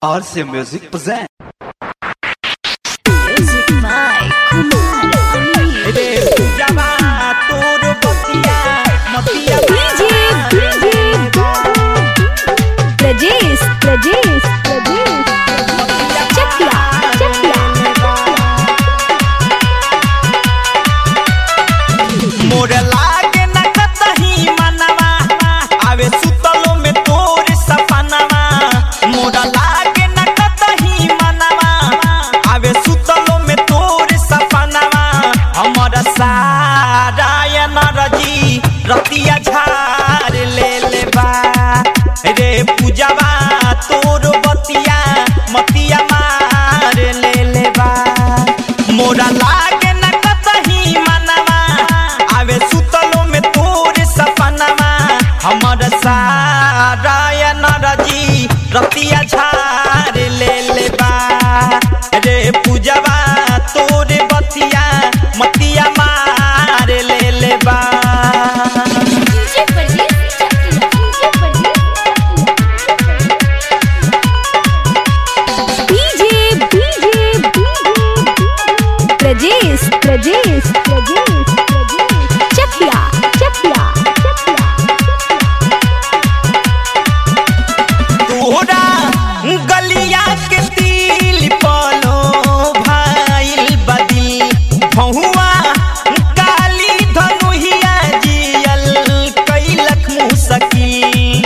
RC Music present. Music by Kumar Rajesh Chakla मोर लागे न कतही मनवा आवे सुतलो में तोर सपनवा मोर लागे न कतही मनवा आवे सुतलो में तोर सपनवा हमर सारायन रजी रतिया झार ले लेबा रे पूजवा तोर बतिया मतिया मार ले लेबा मोर लागे न कतही मनवा आवे सुतलो में तोर सपनवा हमर सारायन रजी रतिया झार ले लेबा रे पूजवा तोर बतिया मतिया मार ले लेबा Rajesh Chakla तोरा गलिया के तिल पलो भाइल बदी भहुआ काली धनुहिया जियल कैलक मुसकी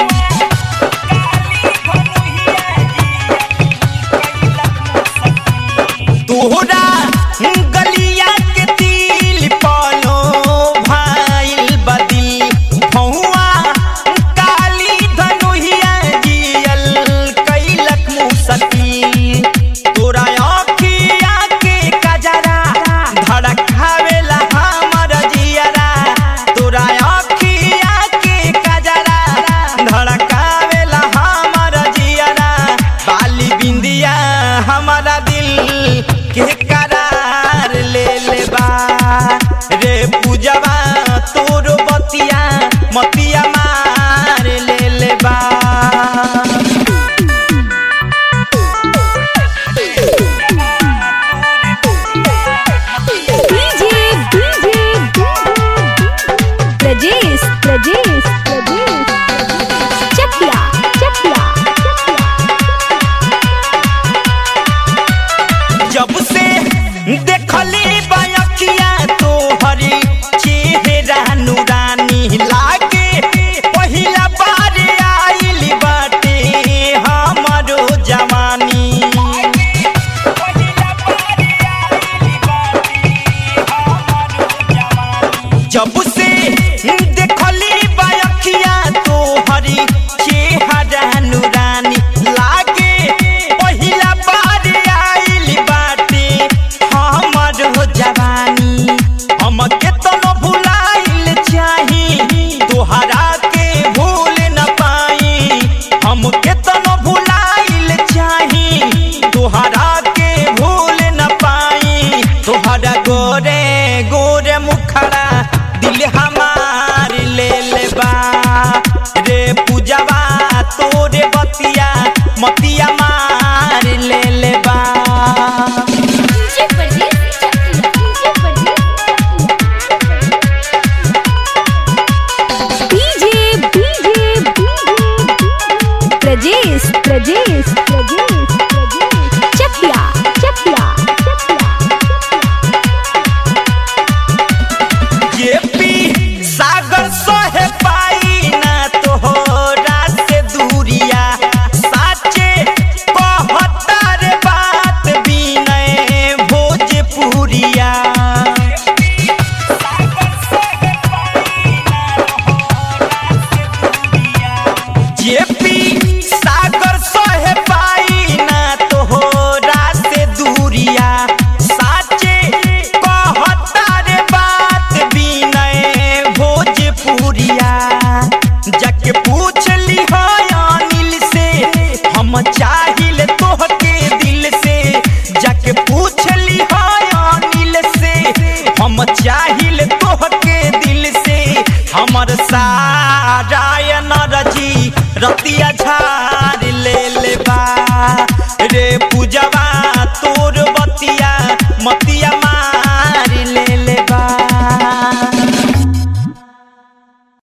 तोरा गलिया के तिल पलो भाइल बदी भहुआ काली धनुहिया जियल कैलक मुसकी तोरा आँखिया के कजरा धड़कावेला हमर जियरा तोरा आँखिया के कजरा धड़कावेला हमर जियरा बाली बिंदिया हमारा दिल के करार ले लेबा रे पूजवा तोर बतिया मतिया मार ले लेबा Rajesh Chakla जब से देखली बयखिया तोहरी चेहरा नूरानी लागे पहिला बार आइल बाटे हमरो जवानी जब से देखली बयखिया तोहरी चेहरा नूरानी लागे पहिला बार आइल बाटे हमरो जवानी हम केतनो भुलाइल चाही तोहरा के भूल न पाई हम केतनो भुलाइल चाही तोहरा के भूल न पाई तोहरा गोरे गोरे मुखड़ा दिल हमार ले लेबा रे पूजवा तोरे बतिया मतिया मार ले लेबा Rajesh Chakla ये पी सागर सोहे पाई ना तोहरा से दूरिया साचे कहतर बात बिनय भोजपुरिया ये पी सागर सोहे पाई ना तोहरा से दूरिया साचे कहतर बात बिनय भोजपुरिया जाके पूछ ली हो अनिल से हम चाहिल तोहके दिल से जाके पूछ ली हो अनिल से हम चाहिल तोहके दिल से हमर सारायन रजी रतिया